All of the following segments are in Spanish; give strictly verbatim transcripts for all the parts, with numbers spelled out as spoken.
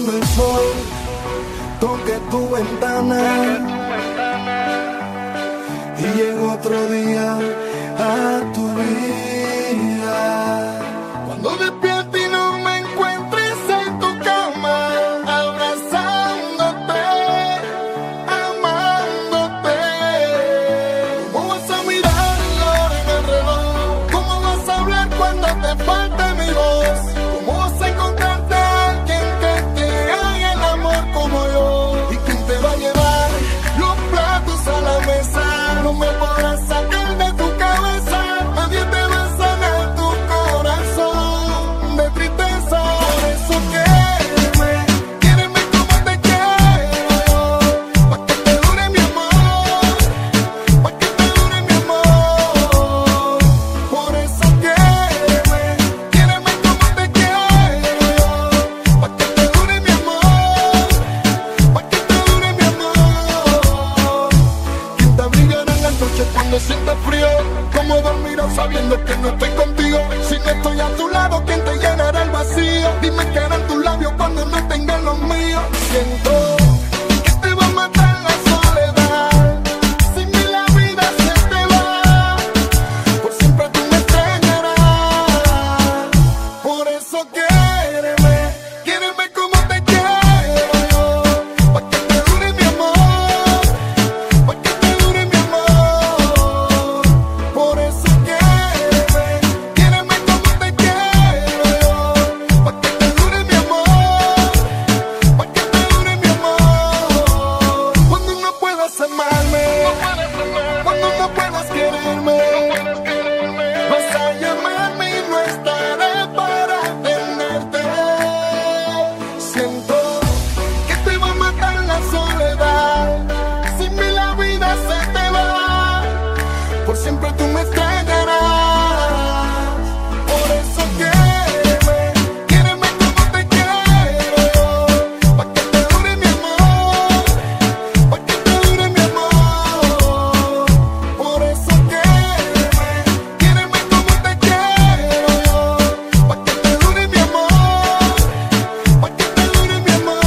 cuando el sol toque tu ventana y llega otro día a tu vida. Cuando despiertes y no me encuentres en tu cama, abrazándote, amándote. ¿Cómo vas a mirar la hora en el reloj? ¿Cómo vas a hablar cuando te falte mi voz? ¿Cómo vas a encontrarte a alguien que te haga el amor como yo? ¿Y quién te va a llevar los platos a la mesa? No me podrás sacar de tu cabeza. Nadie te va a sanar tu corazón de tristeza. Por eso quiéreme, quiéreme como te quiero yo, pa' que te dure mi amor, pa' que te dure mi amor. Por eso quiéreme, quiéreme como te quiero yo, pa' que te dure mi amor, pa' que te dure mi amor. ¿Quién te abrigará en la noche cuando sientas frío? ¿Cómo dormirás sabiendo que no estoy contigo? Si no estoy a tu lado, ¿quién te llenará el vacío? Dime qué harán tus labios cuando no tengan los míos. Siento que te va a matar la soledad. Sin mí la vida se te va. Por siempre tú me extrañarás. Por eso quiéreme, quiéreme como te quiero yo, pa' que te dure mi amor, pa' que te dure mi amor. Por eso quiéreme, quiéreme como te quiero yo, pa' que te dure mi amor, pa' que te dure mi amor. Cuando no puedas amarme, cuando no puedas quererme, vas a llamarme y no estaré para tenerte. Siento que te va a matar la soledad. Sin mí la vida se te va. Por siempre tú me extrañarás. Por eso quiéreme, quiéreme como te quiero yo, pa' que te dure mi amor, pa' que te dure mi amor. Por eso quiéreme, quiéreme como te quiero yo, pa' que te dure mi amor, pa' que te dure mi amor.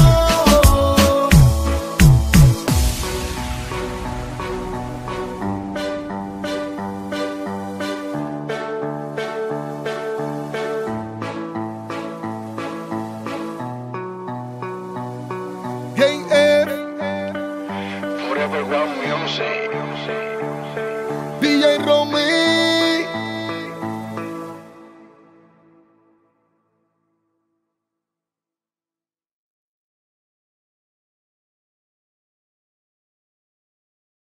J F, Forever One Music. D J Romeo.